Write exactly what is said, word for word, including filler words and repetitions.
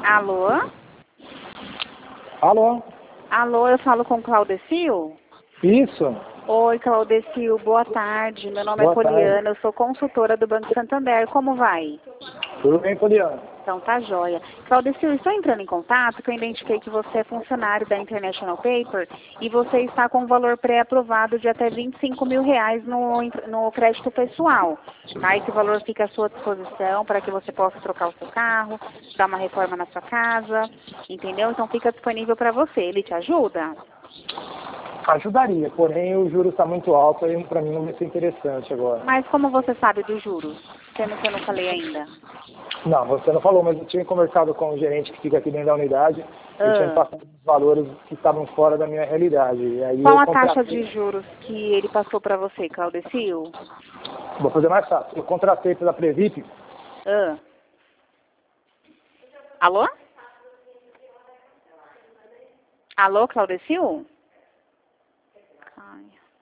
Alô? Alô? Alô, eu falo com Claudecil? Isso. Oi, Claudecil, boa tarde. Meu nome Boa é Poliana, tarde. eu sou consultora do Banco Santander. Como vai? Tudo bem, Poliana? Então tá joia. Claudecil, estou entrando em contato que eu identifiquei que você é funcionário da International Paper e você está com um valor pré-aprovado de até vinte e cinco mil reais no, no crédito pessoal. Tá? Esse valor fica à sua disposição para que você possa trocar o seu carro, dar uma reforma na sua casa, entendeu? Então fica disponível para você. Ele te ajuda? Ajudaria, porém o juro está muito alto e para mim não vai ser interessante agora. Mas como você sabe dos juros? Sendo que eu não falei ainda. Não, você não falou, mas eu tinha conversado com o gerente que fica aqui dentro da unidade e tinha me Ah. passado os valores que estavam fora da minha realidade. E aí Qual eu a taxa contratei... de juros que ele passou para você, Claudecil? Vou fazer mais fácil. Eu contratei pela Previp. Ah. Alô? Alô, Claudecil? Ai.